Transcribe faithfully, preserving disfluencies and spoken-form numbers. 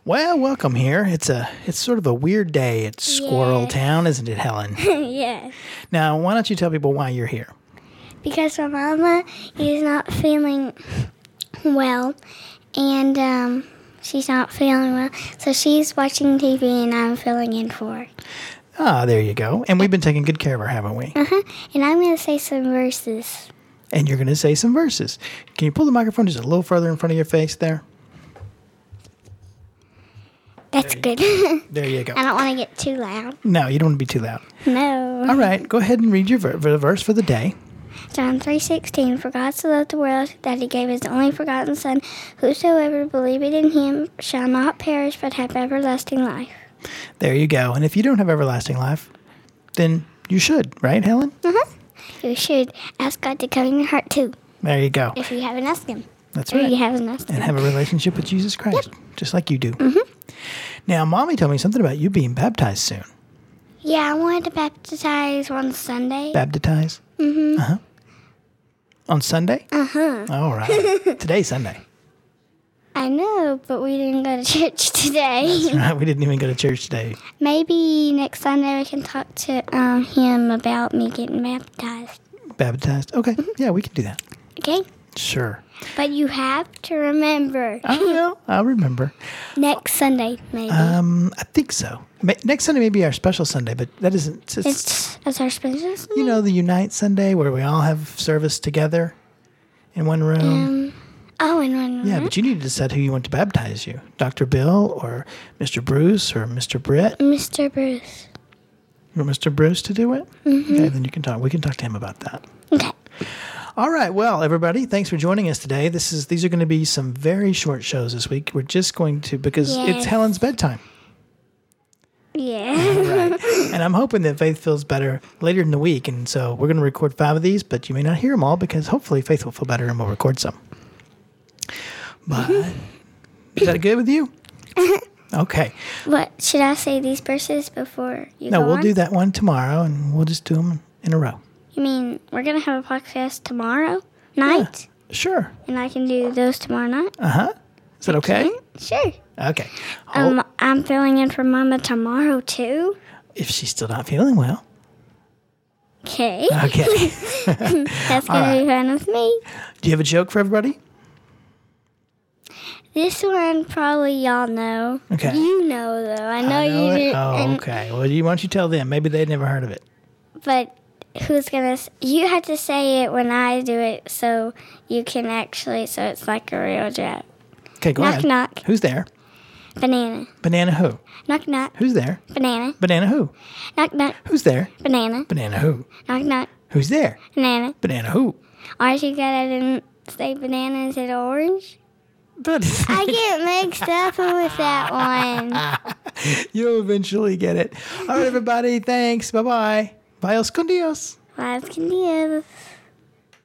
Well, welcome here. It's a it's sort of a weird day at Squirrel Yes. Town, isn't it, Helen? Yes. Now, why don't you tell people why you're here? Because my mama is not feeling well, and um, she's not feeling well, so she's watching T V, and I'm filling in for her. Ah, there you go. And we've been taking good care of her, haven't we? Uh huh. And I'm going to say some verses. And you're going to say some verses. Can you pull the microphone just a little further in front of your face there? That's good. There you go. I don't want to get too loud. No, you don't want to be too loud. No. All right, go ahead and read your ver- the verse for the day. John three sixteen. For God so loved the world that he gave his only forgotten Son, whosoever believeth in him shall not perish but have everlasting life. There you go. And if you don't have everlasting life, then you should, right, Helen? Uh-huh. You should ask God to come in your heart too, There you go. if you haven't asked him. That's Or right. you haven't asked And him. have a relationship with Jesus Christ, just like you do. Mm-hmm. Now, Mommy told me something about you being baptized soon. Yeah, I wanted to baptize on Sunday. Baptized? Mm-hmm. Uh-huh. On Sunday? Uh-huh. All right. Today's Sunday. I know, but we didn't go to church today. Right, we didn't even go to church today. Maybe next Sunday we can talk to um, him about me getting baptized. Baptized? Okay. Yeah, we can do that. Okay? Sure. But you have to remember. I know. I'll remember. Next Sunday, maybe. Um, I think so. Ma- Next Sunday may be our special Sunday, but that isn't. It's, it's, it's our special Sunday? you know, the Unite Sunday where we all have service together in one room. Um, oh, and one Yeah, but you need to decide who you want to baptize you. Doctor Bill or Mister Bruce or Mister Britt. Mister Bruce. You want Mister Bruce to do it? Mm-hmm. Okay, then you can talk. We can talk to him about that. Okay. All right. Well, everybody, thanks for joining us today. This is these are going to be some very short shows this week. We're just going to because it's Yes. Helen's bedtime. Yeah. Right. And I'm hoping that Faith feels better later in the week. And so we're going to record five of these, but you may not hear them all because hopefully Faith will feel better and we'll record some. But is that good with you? Okay. What, should I say these verses before you No, go we'll on? do that one tomorrow and we'll just do them in a row. You mean we're going to have a podcast tomorrow night? Sure. And I can do those tomorrow night? Uh huh. Is that okay? Sure. Okay. Hold- Um, I'm filling in for Mama tomorrow, too. if she's still not feeling well. Okay. Okay. That's all going to be fun with me. Do you have a joke for everybody? This one probably y'all know. Okay. You know, though. I know, I know you it? do. Oh, and- okay. Well, you, why don't you tell them? Maybe they'd never heard of it. But who's going to... You have to say it when I do it so you can actually... So it's like a real joke. Okay, go Knock, ahead. knock. Who's there? Banana. Banana who? Knock, knock. Who's there? Banana. Banana who? Knock, knock. Who's there? Banana. Banana who? Knock, knock. Who's there? Banana. Banana who? Aren't you glad I didn't say banana instead of orange? But I get mixed up with that one. you'll eventually get it. All right, everybody. Thanks. Bye-bye. Bye, os con Dios. Las Candidas.